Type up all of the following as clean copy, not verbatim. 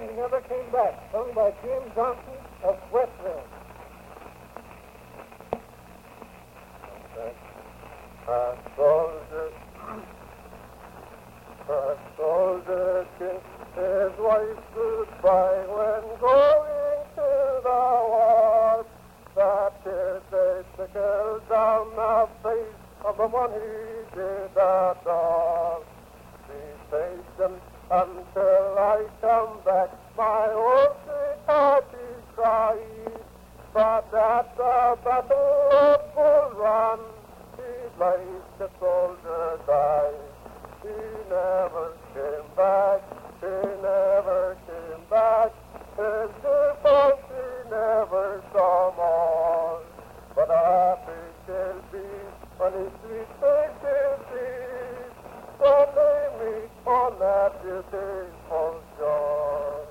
he never came back, sung by James Johnson of Westville. A soldier kissed his wife goodbye when going to the war. That tears they trickled down the face of the one he did adore. Be patient until I come back, my old sweetheart, he cried. But at the Battle of Bull Run, he like a soldier died. He never came back, he never came back. His dear folks he never saw more. But a happy shall be when his sweet face shall see, when they meet on that beautiful shore.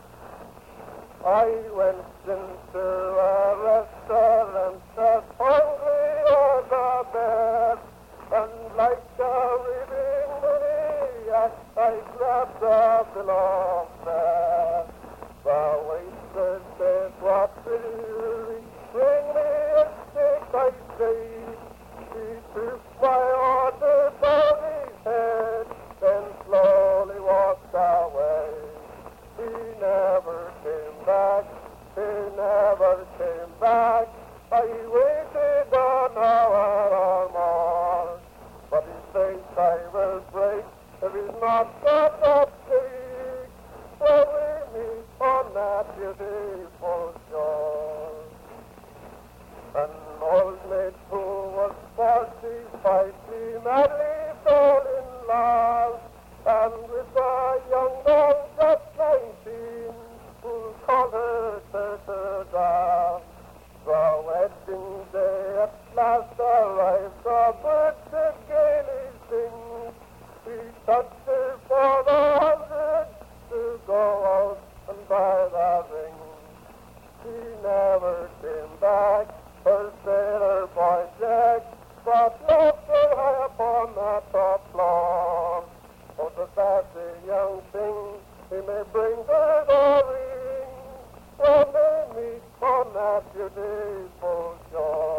I went into a restaurant as hungry as a bear, and like a raving maniac, I grabbed the bill of fare. The waiter said, "What will you bring me a steak?" I say. He took my order by his head, then slowly walked away. He never came back, he never came back. I waited an hour or more, but his face I will break if he's not got up streak. When we meet on that beautiful shore. An old maid who was 45, she madly fell in love, and with a young man just 19, who called her Turtle. The wedding day at last arrived, the birds did gaily sing. He touched her for the 100 to go out and buy the ring. He never came back, her sailor boy Jack, but left her high upon the top floor. Oh, the sassy young thing, he may bring her the ring when they meet on that beautiful shore.